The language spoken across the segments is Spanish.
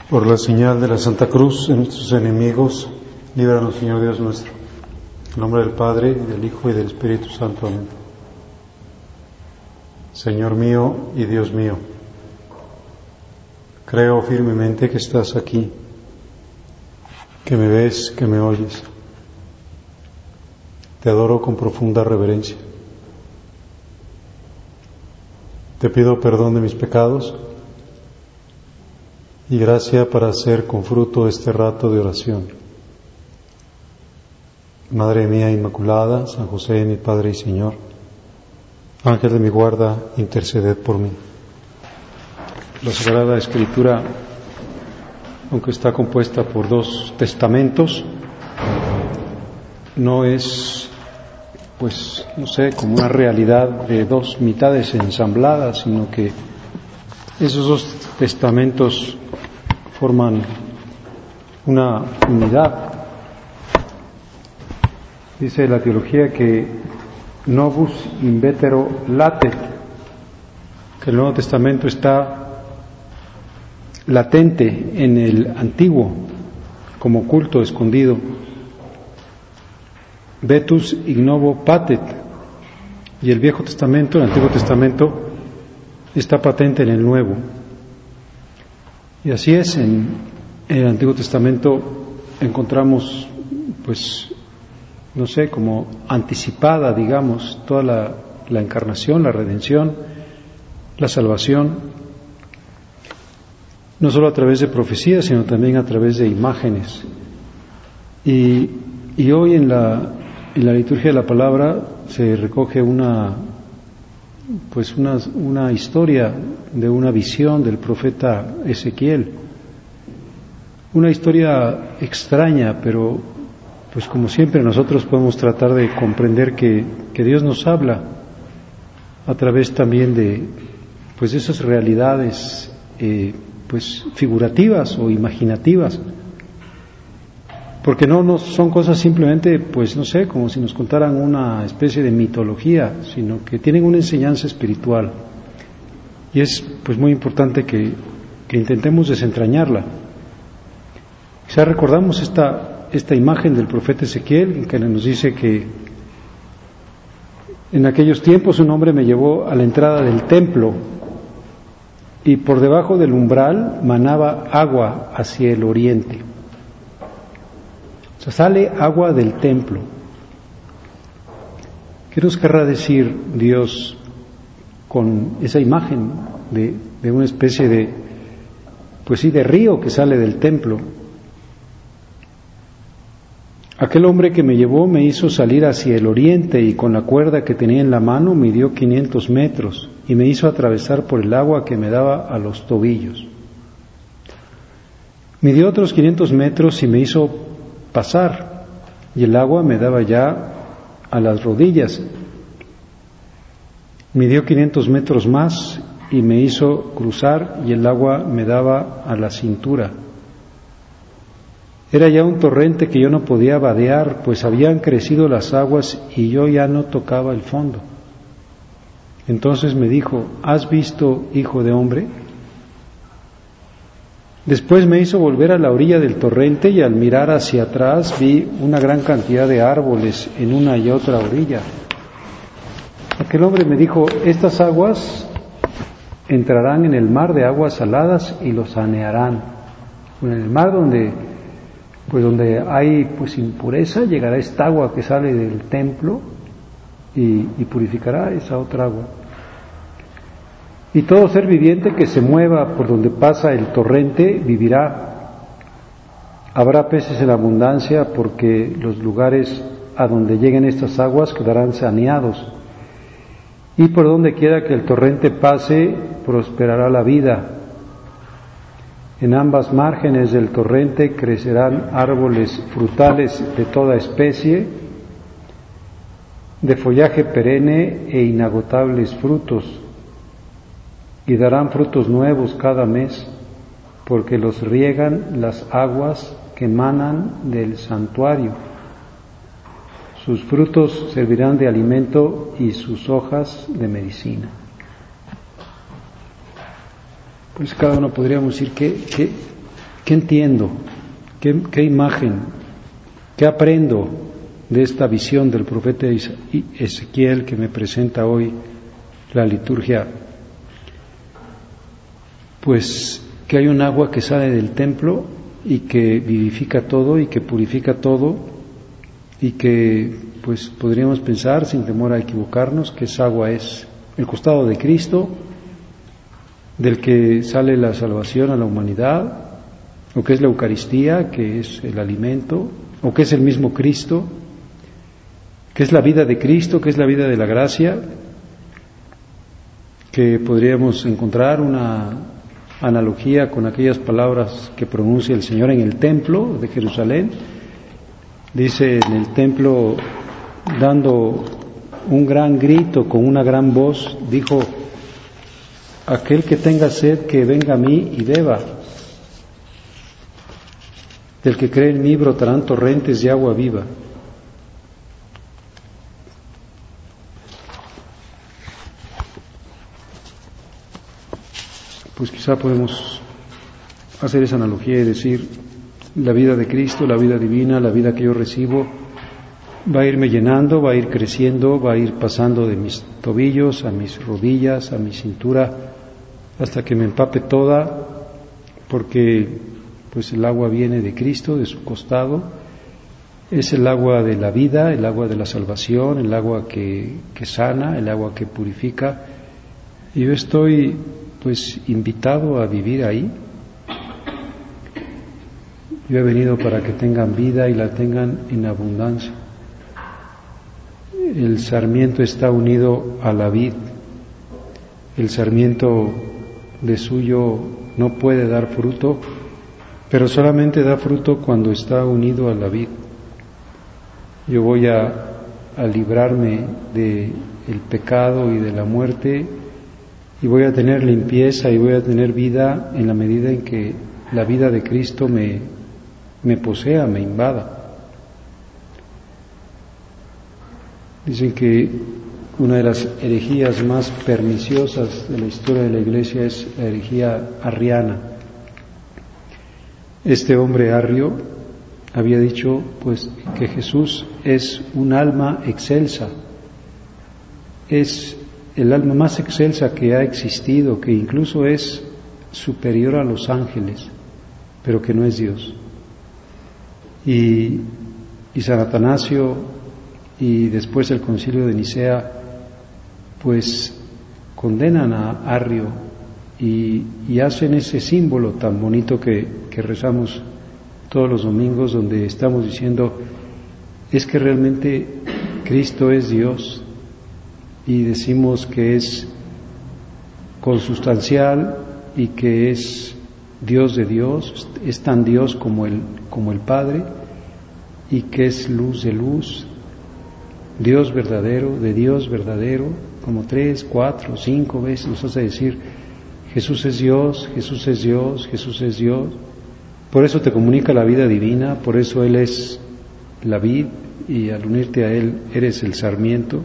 Por la señal de la Santa Cruz de nuestros enemigos, líbranos, Señor Dios nuestro. En nombre del Padre, y del Hijo, y del Espíritu Santo. Amén. Señor mío y Dios mío, creo firmemente que estás aquí, que me ves, que me oyes. Te adoro con profunda reverencia. Te pido perdón de mis pecados y gracia para hacer con fruto este rato de oración. Madre mía Inmaculada, San José, mi Padre y Señor, Ángel de mi guarda, interceded por mí. La Sagrada Escritura, aunque está compuesta por 2 testamentos, no es, como una realidad de 2 mitades ensambladas, sino que esos 2 testamentos forman una unidad. Dice la teología que novus in vetero latet, que el Nuevo Testamento está latente en el Antiguo, como oculto, escondido. Vetus ignovo patet, y el Viejo Testamento, el Antiguo Testamento, está patente en el Nuevo. Y así es, en el Antiguo Testamento encontramos, como anticipada, digamos, toda la encarnación, la redención, la salvación, no solo a través de profecías, sino también a través de imágenes. Y hoy en la liturgia de la palabra se recoge una historia de una visión del profeta Ezequiel, una historia extraña, pero como siempre nosotros podemos tratar de comprender que Dios nos habla a través también de esas realidades figurativas o imaginativas, porque no son cosas simplemente como si nos contaran una especie de mitología, sino que tienen una enseñanza espiritual, y es muy importante que intentemos desentrañarla. Quizá recordamos esta imagen del profeta Ezequiel, en que nos dice que en aquellos tiempos un hombre me llevó a la entrada del templo y por debajo del umbral manaba agua hacia el oriente. O sea, sale agua del templo. ¿Qué nos querrá decir Dios con esa imagen de una especie de río que sale del templo? Aquel hombre que me llevó me hizo salir hacia el oriente y con la cuerda que tenía en la mano midió 500 metros y me hizo atravesar por el agua que me daba a los tobillos. Midió otros 500 metros y me hizo pasar y el agua me daba ya a las rodillas. Midió 500 metros más y me hizo cruzar y el agua me daba a la cintura. Era ya un torrente que yo no podía vadear, pues habían crecido las aguas y yo ya no tocaba el fondo. Entonces me dijo: ¿has visto, hijo de hombre? Después me hizo volver a la orilla del torrente y al mirar hacia atrás vi una gran cantidad de árboles en una y otra orilla. Aquel hombre me dijo: estas aguas entrarán en el mar de aguas saladas y los sanearán. En el mar donde hay impureza, llegará esta agua que sale del templo y purificará esa otra agua. Y todo ser viviente que se mueva por donde pasa el torrente vivirá. Habrá peces en abundancia, porque los lugares a donde lleguen estas aguas quedarán saneados. Y por donde quiera que el torrente pase, prosperará la vida. En ambas márgenes del torrente crecerán árboles frutales de toda especie, de follaje perenne e inagotables frutos, y darán frutos nuevos cada mes, porque los riegan las aguas que emanan del santuario. Sus frutos servirán de alimento y sus hojas de medicina. Pues cada uno podríamos decir qué ¿qué entiendo? ¿Qué imagen? ¿Qué aprendo de esta visión del profeta Ezequiel que me presenta hoy la liturgia? Pues que hay un agua que sale del templo y que vivifica todo y que purifica todo y que pues podríamos pensar sin temor a equivocarnos que esa agua es el costado de Cristo, del que sale la salvación a la humanidad, o que es la Eucaristía, que es el alimento, o que es el mismo Cristo, que es la vida de Cristo, que es la vida de la gracia, que podríamos encontrar una analogía con aquellas palabras que pronuncia el Señor en el templo de Jerusalén. Dice en el templo, dando un gran grito con una gran voz, dijo: aquel que tenga sed, que venga a mí y beba. Del que cree en mí brotarán torrentes de agua viva. Pues quizá podemos hacer esa analogía y decir, la vida de Cristo, la vida divina, la vida que yo recibo, va a irme llenando, va a ir creciendo, va a ir pasando de mis tobillos a mis rodillas, a mi cintura, hasta que me empape toda, porque pues el agua viene de Cristo, de su costado, es el agua de la vida, el agua de la salvación, el agua que sana, el agua que purifica, y yo estoy pues invitado a vivir ahí. Yo he venido para que tengan vida y la tengan en abundancia. El sarmiento está unido a la vid. El sarmiento de suyo no puede dar fruto, pero solamente da fruto cuando está unido a la vid. Yo voy a librarme del pecado y de la muerte, y voy a tener limpieza y voy a tener vida en la medida en que la vida de Cristo me posea, me invada. Dicen que una de las herejías más perniciosas de la historia de la Iglesia es la herejía arriana. Este hombre arrio había dicho pues que Jesús es un alma excelsa, es el alma más excelsa que ha existido, que incluso es superior a los ángeles, pero que no es Dios. Y San Atanasio y después el Concilio de Nicea pues condenan a Arrio y hacen ese símbolo tan bonito que rezamos todos los domingos, donde estamos diciendo es que realmente Cristo es Dios, y decimos que es consustancial y que es Dios de Dios, es tan Dios como el Padre, y que es luz de luz, Dios verdadero, de Dios verdadero, como 3, 4, 5 veces nos hace decir Jesús es Dios, Jesús es Dios, Jesús es Dios. Por eso te comunica la vida divina, por eso Él es la vid, y al unirte a Él eres el sarmiento.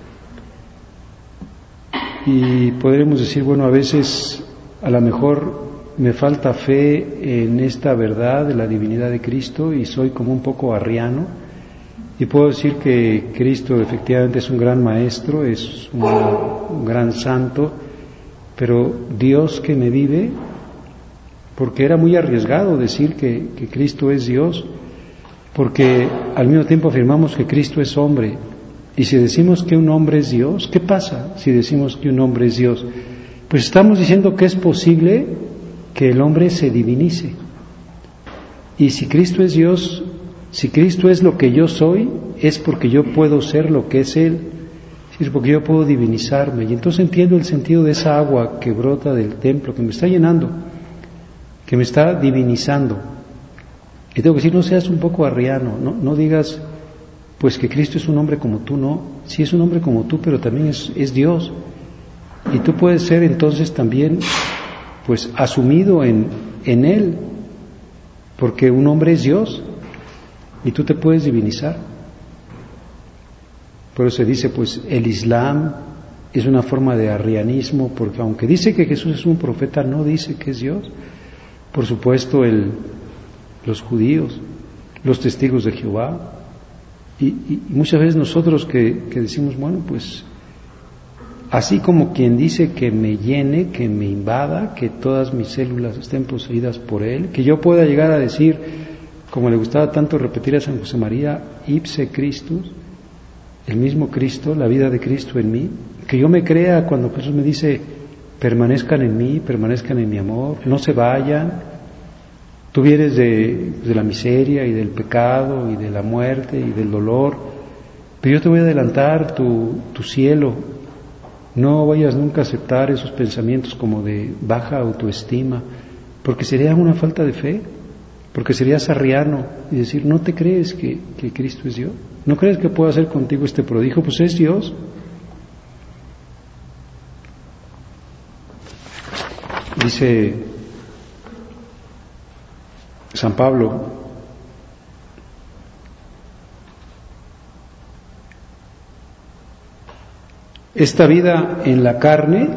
Y podremos decir, bueno, a veces a lo mejor me falta fe en esta verdad de la divinidad de Cristo y soy como un poco arriano, y puedo decir que Cristo efectivamente es un gran maestro, es un gran santo, pero Dios que me vive, porque era muy arriesgado decir que Cristo es Dios, porque al mismo tiempo afirmamos que Cristo es hombre. Y si decimos que un hombre es Dios, ¿qué pasa si decimos que un hombre es Dios? Pues estamos diciendo que es posible que el hombre se divinice. Y si Cristo es Dios, si Cristo es lo que yo soy, es porque yo puedo ser lo que es Él, es porque yo puedo divinizarme. Y entonces entiendo el sentido de esa agua que brota del templo, que me está llenando, que me está divinizando. Y tengo que decir, no seas un poco arriano, no digas pues que Cristo es un hombre como tú, no. Sí es un hombre como tú, pero también es Dios. Y tú puedes ser entonces también pues asumido en Él, porque un hombre es Dios y tú te puedes divinizar. Por eso se dice pues el Islam es una forma de arrianismo, porque aunque dice que Jesús es un profeta, no dice que es Dios. Por supuesto el los judíos, los testigos de Jehová. Y muchas veces nosotros que decimos, bueno, pues así como quien dice que me llene, que me invada, que todas mis células estén poseídas por Él, que yo pueda llegar a decir, como le gustaba tanto repetir a San José María, ipse Christus, el mismo Cristo, la vida de Cristo en mí, que yo me crea cuando Jesús me dice, permanezcan en mí, permanezcan en mi amor, no se vayan. Tú vienes de la miseria y del pecado y de la muerte y del dolor, pero yo te voy a adelantar tu cielo. No vayas nunca a aceptar esos pensamientos como de baja autoestima, porque sería una falta de fe, porque serías arriano y decir, ¿no te crees que Cristo es Dios? ¿No crees que puedo hacer contigo este prodigio? Pues es Dios. Dice San Pablo, esta vida en la carne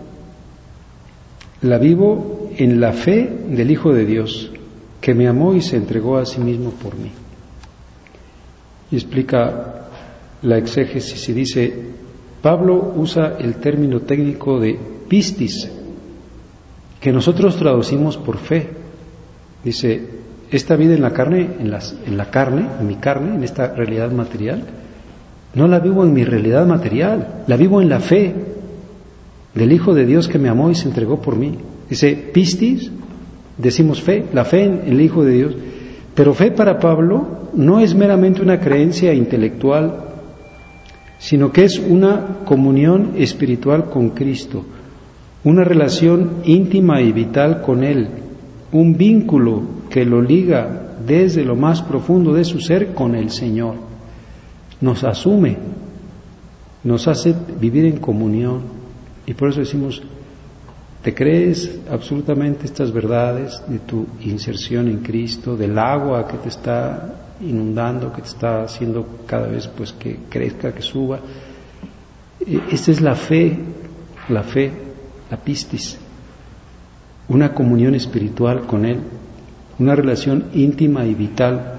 la vivo en la fe del Hijo de Dios, que me amó y se entregó a sí mismo por mí. Y explica la exégesis y dice, Pablo usa el término técnico de pistis, que nosotros traducimos por fe. Dice, esta vida en la carne, en mi carne, en esta realidad material, no la vivo en mi realidad material, la vivo en la fe del Hijo de Dios que me amó y se entregó por mí. Dice, pistis, decimos fe, la fe en el Hijo de Dios, pero fe para Pablo no es meramente una creencia intelectual, sino que es una comunión espiritual con Cristo, una relación íntima y vital con Él, un vínculo que lo liga desde lo más profundo de su ser con el Señor. Nos asume, nos hace vivir en comunión, y por eso decimos, ¿te crees absolutamente estas verdades de tu inserción en Cristo, del agua que te está inundando, que te está haciendo cada vez pues que crezca, que suba? Esta es la fe, la pistis, una comunión espiritual con Él, una relación íntima y vital.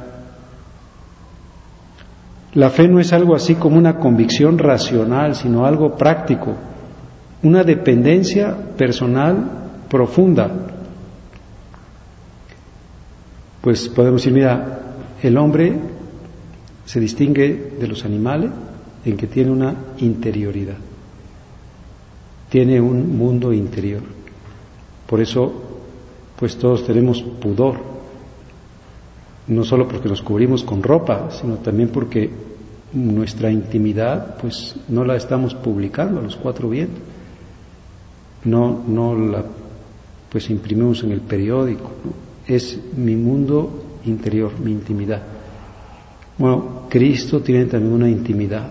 La fe no es algo así como una convicción racional, sino algo práctico, una dependencia personal profunda. Pues podemos decir, mira, el hombre se distingue de los animales en que tiene una interioridad, tiene un mundo interior. Por eso, pues todos tenemos pudor, no solo porque nos cubrimos con ropa, sino también porque nuestra intimidad, pues no la estamos publicando a los cuatro vientos. No la pues imprimimos en el periódico, ¿no? Es mi mundo interior, mi intimidad. Bueno, Cristo tiene también una intimidad.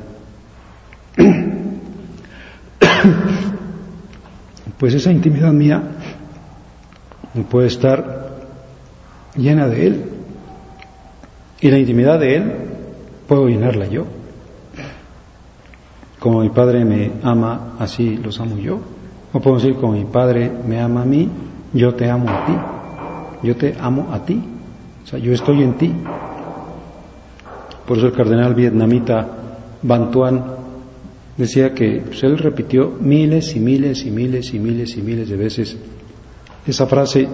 Pues esa intimidad mía puede estar llena de Él, y la intimidad de Él puedo llenarla yo. Como mi Padre me ama, así los amo yo. O puedo decir, como mi Padre me ama a mí, yo te amo a ti. Yo te amo a ti. O sea, yo estoy en ti. Por eso el cardenal vietnamita Van Tuan decía que pues, él repitió miles y miles y miles y miles y miles de veces esa frase: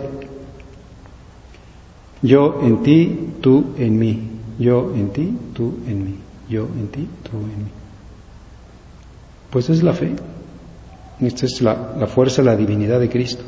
yo en ti, tú en mí. Yo en ti, tú en mí. Yo en ti, tú en mí. Pues es la fe. Esta es la fuerza, la divinidad de Cristo.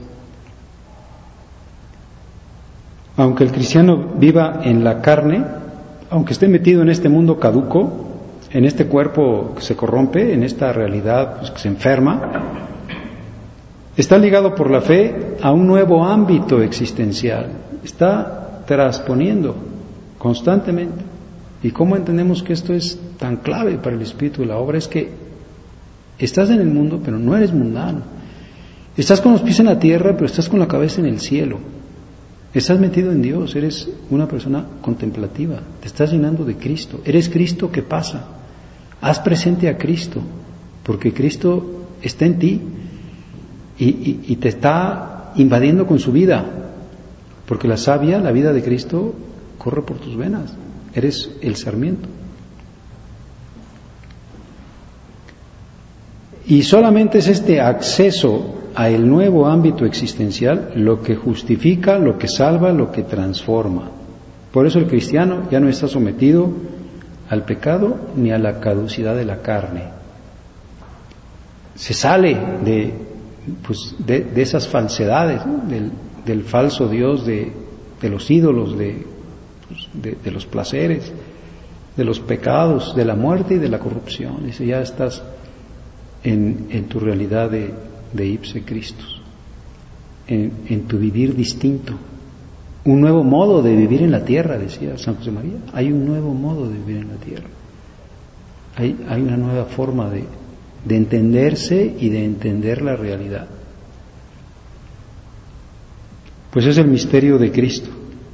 Aunque el cristiano viva en la carne, aunque esté metido en este mundo caduco, en este cuerpo que se corrompe, en esta realidad pues, que se enferma, está ligado por la fe a un nuevo ámbito existencial. Está transponiendo constantemente. ¿Y cómo entendemos que esto es tan clave para el espíritu de la obra? Es que estás en el mundo, pero no eres mundano. Estás con los pies en la tierra, pero estás con la cabeza en el cielo. Estás metido en Dios, eres una persona contemplativa, te estás llenando de Cristo. Eres Cristo que pasa. Haz presente a Cristo, porque Cristo está en ti y te está invadiendo con su vida. Porque la savia, la vida de Cristo, corre por tus venas. Eres el sarmiento. Y solamente es este acceso a el nuevo ámbito existencial lo que justifica, lo que salva, lo que transforma. Por eso el cristiano ya no está sometido al pecado ni a la caducidad de la carne. Se sale de esas falsedades, ¿no? del falso Dios, de los ídolos, de los placeres, de los pecados, de la muerte y de la corrupción. Dice, ya estás en tu realidad de ipse Christus, en tu vivir distinto. Un nuevo modo de vivir en la tierra, decía San José María. Hay un nuevo modo de vivir en la tierra. Hay una nueva forma de entenderse y de entender la realidad. Pues es el misterio de Cristo.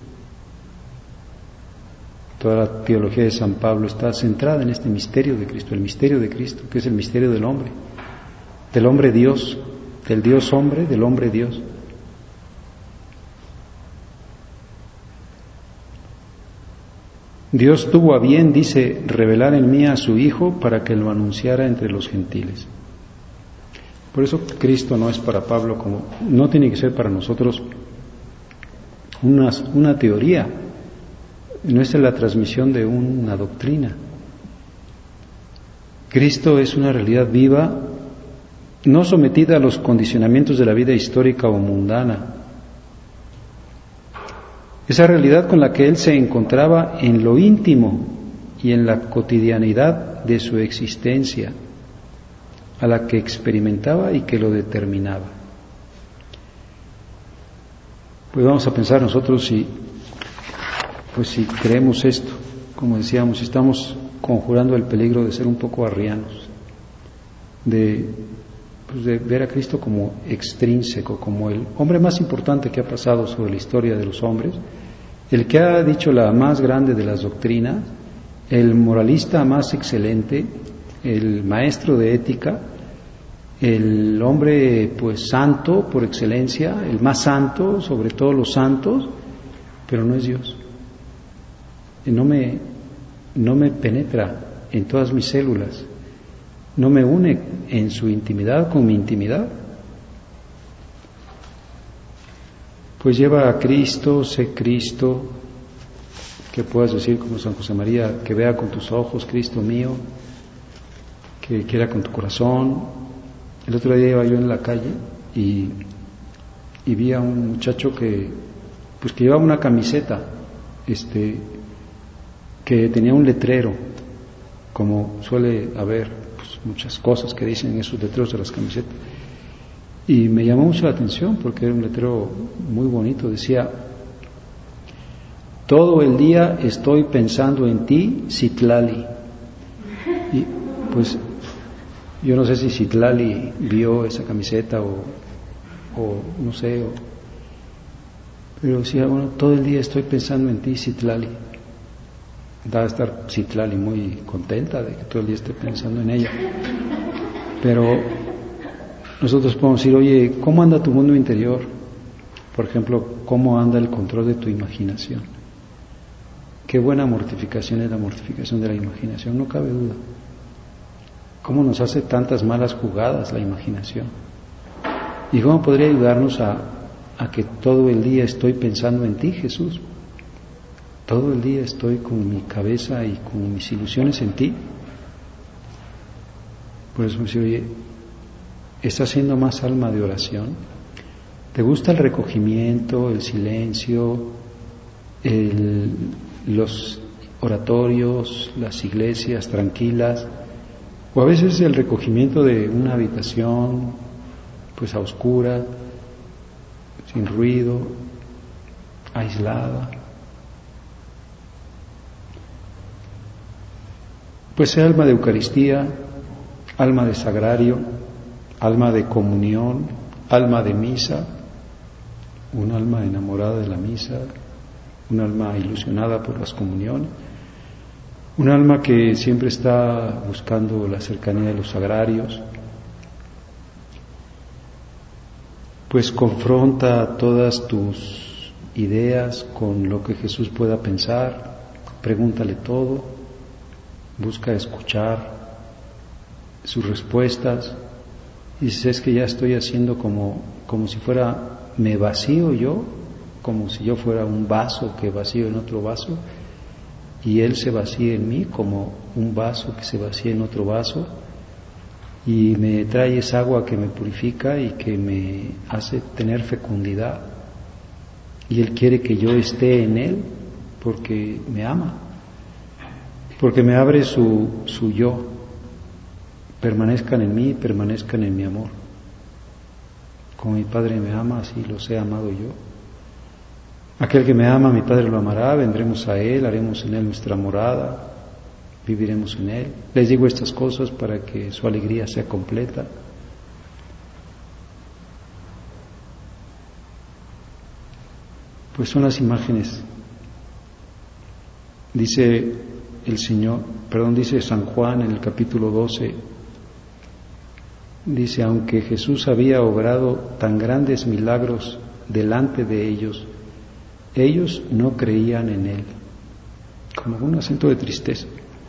Toda la teología de San Pablo está centrada en este misterio de Cristo, el misterio de Cristo, que es el misterio del hombre Dios, del Dios hombre, del hombre Dios. Dios tuvo a bien, dice, revelar en mí a su Hijo para que lo anunciara entre los gentiles. Por eso Cristo no es para Pablo no tiene que ser para nosotros una teoría, no es la transmisión de una doctrina. Cristo es una realidad viva, no sometida a los condicionamientos de la vida histórica o mundana. Esa realidad con la que Él se encontraba en lo íntimo y en la cotidianidad de su existencia, a la que experimentaba y que lo determinaba. Pues vamos a pensar nosotros si creemos esto, como decíamos, estamos conjurando el peligro de ser un poco arrianos, de ver a Cristo como extrínseco, como el hombre más importante que ha pasado sobre la historia de los hombres, el que ha dicho la más grande de las doctrinas, el moralista más excelente, el maestro de ética, el hombre pues santo por excelencia, el más santo sobre todos los santos, pero no es Dios. No me penetra en todas mis células, no me une en su intimidad con mi intimidad. Pues lleva a Cristo, sé Cristo, que puedas decir como San José María, que vea con tus ojos, Cristo mío, que quiera con tu corazón. El otro día iba yo en la calle y vi a un muchacho que llevaba una camiseta, que tenía un letrero, como suele haber muchas cosas que dicen en esos letreros de las camisetas. Y me llamó mucho la atención porque era un letrero muy bonito, decía: todo el día estoy pensando en ti, Citlali. Y pues yo no sé si Citlali vio esa camiseta o no sé, pero decía, bueno, todo el día estoy pensando en ti, Citlali. Va a estar Citlali muy contenta de que todo el día esté pensando en ella. Pero nosotros podemos decir, oye, ¿cómo anda tu mundo interior? Por ejemplo, ¿cómo anda el control de tu imaginación? Qué buena mortificación es la mortificación de la imaginación, no cabe duda. ¿Cómo nos hace tantas malas jugadas la imaginación? ¿Y cómo podría ayudarnos a que todo el día estoy pensando en ti, Jesús? Todo el día estoy con mi cabeza y con mis ilusiones en ti. Por eso me dice, oye, ¿estás siendo más alma de oración? ¿Te gusta el recogimiento, el silencio, los oratorios, las iglesias tranquilas? O a veces el recogimiento de una habitación, pues a oscura, sin ruido, aislada. Pues sea alma de Eucaristía, alma de sagrario, alma de comunión, alma de misa, un alma enamorada de la misa, un alma ilusionada por las comuniones, un alma que siempre está buscando la cercanía de los sagrarios, pues confronta todas tus ideas, con lo que Jesús pueda pensar, pregúntale todo, busca escuchar sus respuestas. Y dices, es que ya estoy haciendo como si fuera, me vacío yo, como si yo fuera un vaso que vacío en otro vaso, y Él se vacía en mí como un vaso que se vacía en otro vaso, y me trae esa agua que me purifica y que me hace tener fecundidad. Y Él quiere que yo esté en Él porque me ama, porque me abre su yo. Permanezcan en mí, permanezcan en mi amor. Como mi Padre me ama, así los he amado yo. Aquel que me ama, mi Padre lo amará, vendremos a Él, haremos en Él nuestra morada, viviremos en Él. Les digo estas cosas para que su alegría sea completa. Pues son las imágenes. Dice dice San Juan en el capítulo 12, dice, aunque Jesús había obrado tan grandes milagros delante de ellos, ellos no creían en Él, como un acento de tristeza.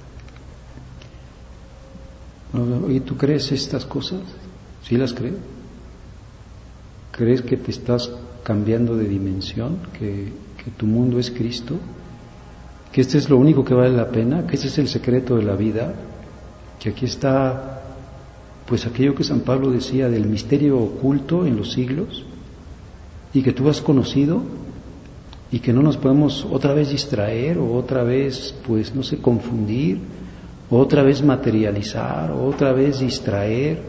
¿Y tú crees estas cosas? ¿Sí las crees? ¿Crees que te estás cambiando de dimensión? ¿Que tu mundo es Cristo? ¿Que este es lo único que vale la pena? ¿Que este es el secreto de la vida? ¿Que aquí está, pues, aquello que San Pablo decía del misterio oculto en los siglos? ¿Y que tú has conocido? ¿Y que no nos podemos otra vez distraer o otra vez, pues, no sé, confundir? ¿O otra vez materializar? ¿O otra vez distraer?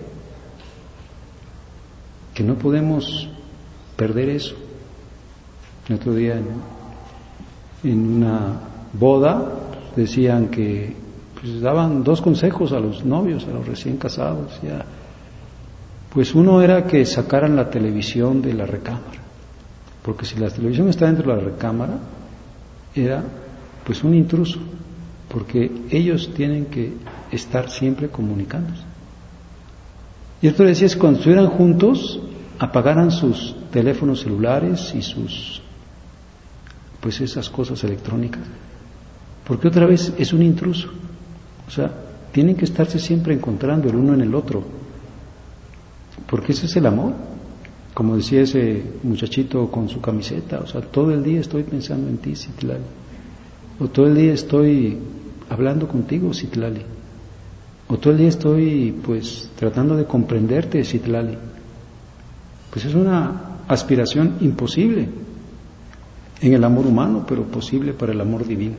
Que no podemos perder eso. El otro día en una boda decían que pues daban 2 consejos a los novios, a los recién casados. Ya. Pues uno era que sacaran la televisión de la recámara, porque si la televisión está dentro de la recámara era pues un intruso, porque ellos tienen que estar siempre comunicándose. Y esto decía es cuando estuvieran juntos apagaran sus teléfonos celulares y sus pues esas cosas electrónicas, porque otra vez es un intruso. O sea, tienen que estarse siempre encontrando el uno en el otro, porque ese es el amor. Como decía ese muchachito con su camiseta, o sea, todo el día estoy pensando en ti, Citlali, o todo el día estoy hablando contigo, Citlali, o todo el día estoy pues tratando de comprenderte, Citlali. Pues es una aspiración imposible en el amor humano, pero posible para el amor divino.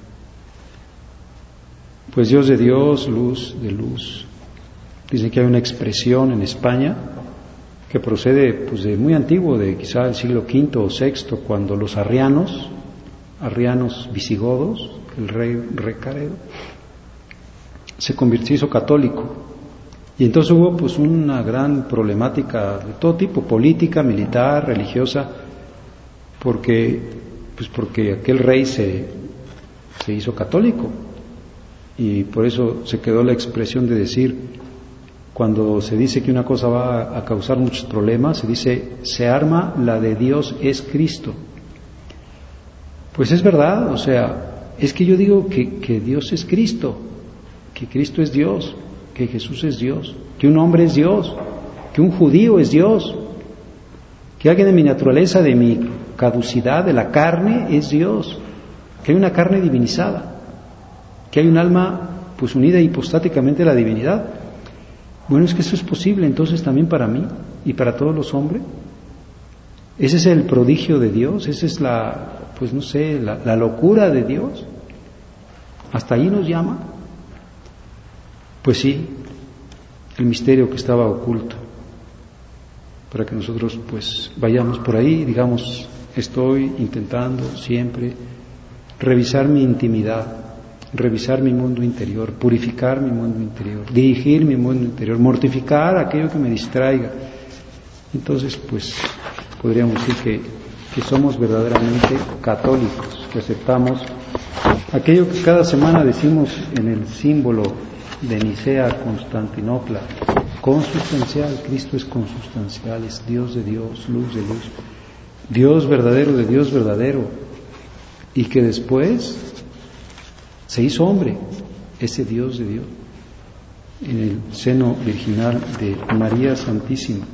Pues Dios de Dios, luz de luz. Dicen que hay una expresión en España que procede pues de muy antiguo, de quizá el siglo V o VI, cuando los arrianos visigodos, el rey Recaredo, se hizo católico. Y entonces hubo pues una gran problemática de todo tipo, política, militar, religiosa, porque aquel rey se hizo católico. Y por eso se quedó la expresión de decir, cuando se dice que una cosa va a causar muchos problemas, se dice, se arma la de Dios es Cristo. Pues es verdad, o sea, es que yo digo que Dios es Cristo, que Cristo es Dios, que Jesús es Dios, que un hombre es Dios, que un judío es Dios, que alguien de mi naturaleza, de mi caducidad, de la carne, es Dios, que hay una carne divinizada, que hay un alma pues unida hipostáticamente a la divinidad. Bueno, es que eso es posible entonces también para mí y para todos los hombres. Ese es el prodigio de Dios, esa es la locura de Dios. Hasta ahí nos llama. Pues sí, el misterio que estaba oculto, para que nosotros pues vayamos por ahí, digamos, estoy intentando siempre revisar mi intimidad, revisar mi mundo interior, purificar mi mundo interior, dirigir mi mundo interior, mortificar aquello que me distraiga. Entonces pues podríamos decir que somos verdaderamente católicos, que aceptamos aquello que cada semana decimos en el símbolo de Nicea, Constantinopla, consustancial. Cristo es consustancial, es Dios de Dios, luz de luz. Dios verdadero de Dios verdadero, y que después se hizo hombre, ese Dios de Dios, en el seno virginal de María Santísima.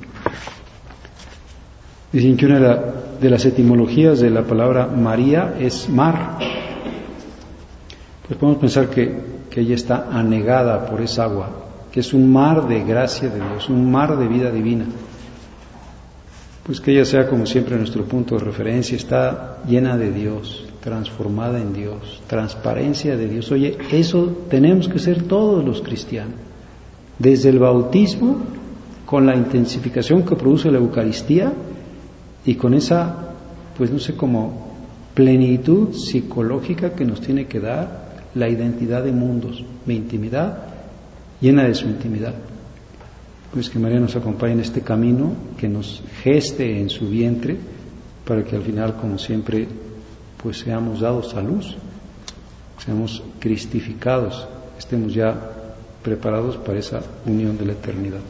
Dicen que una de las etimologías de la palabra María es mar. Pues podemos pensar que ella está anegada por esa agua, que es un mar de gracia de Dios, un mar de vida divina. Pues que ella sea, como siempre, nuestro punto de referencia, está llena de Dios, transformada en Dios, transparencia de Dios. Oye, eso tenemos que ser todos los cristianos. Desde el bautismo, con la intensificación que produce la Eucaristía y con esa, pues no sé, como plenitud psicológica que nos tiene que dar la identidad de mundos, mi intimidad llena de su intimidad. Pues que María nos acompañe en este camino, que nos geste en su vientre, para que al final, como siempre, pues seamos dados a luz, seamos cristificados, estemos ya preparados para esa unión de la eternidad.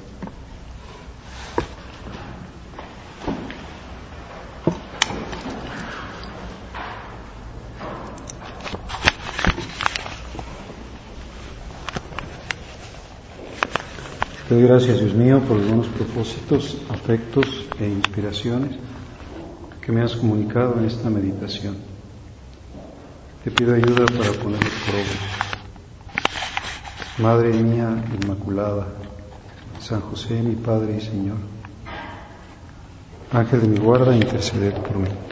Te doy gracias, Dios mío, por los buenos propósitos, afectos e inspiraciones que me has comunicado en esta meditación. Te pido ayuda para ponerlos por obra. Madre mía Inmaculada, San José, mi Padre y Señor, Ángel de mi guarda, interceded por mí.